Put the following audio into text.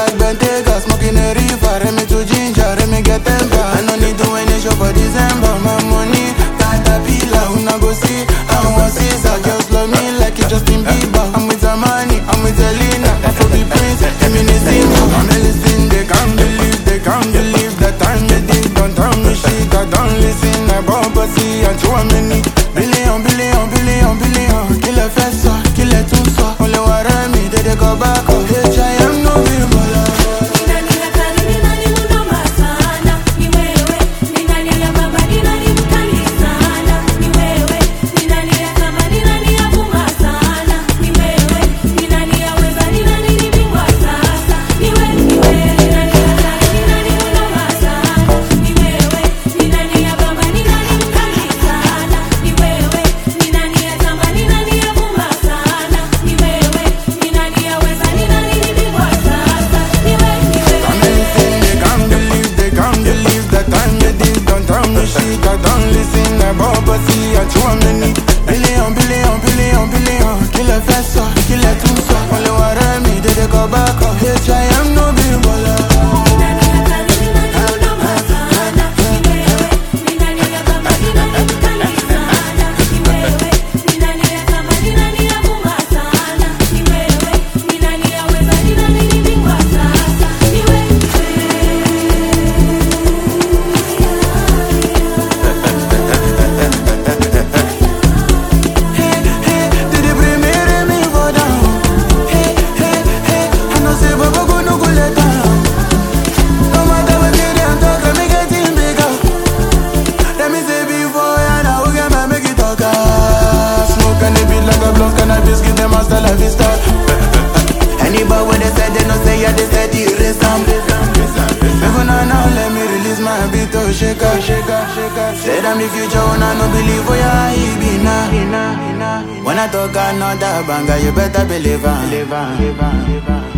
like Bentayga, smoking a reefer. Remy to ginger, Remy get temper. I no need to any show for December. My money, caterpillar, who na go see? I want Caesar, just love me like you Justin Bieber. I'm with Amani, I'm with Elena, Afro be Prince, Eminesimo. I'm listening, they can't believe that time they did. Don't tell me shit, I don't listen. I bump a see and show a many billion. Kill a fessa, kill a tunsa. Only what I mean, they go back. Oh, bitch, I am no bipolar. I don't listen, I bump a see and show a many billion. Kill a fessa, kill a tunsa. Only what I mean, they go back. Oh, bitch, I am no bipolar. Anybody when they said they no say yeah they said the race them. Even now let me release my beat oh shaker. Said I'm the future when I no believe for ya he be now. When I talk another banger you better believe.